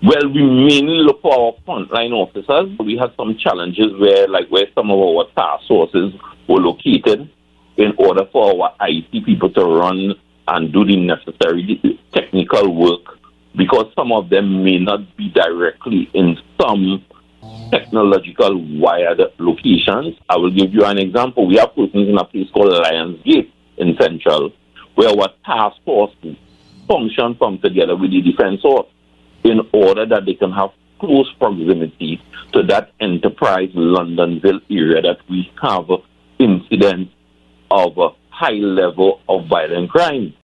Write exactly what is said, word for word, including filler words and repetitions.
Well, we mainly look for our frontline officers. We had some challenges where, like, where some of our task forces were located in order for our I T people to run and do the necessary technical work, because some of them may not be directly in some technological wired locations. I will give you an example. We have persons in a place called Lionsgate in Central, where our task force function from together with the defense force in order that they can have close proximity to that enterprise Londonville area that we have incidents of a high level of violent crime.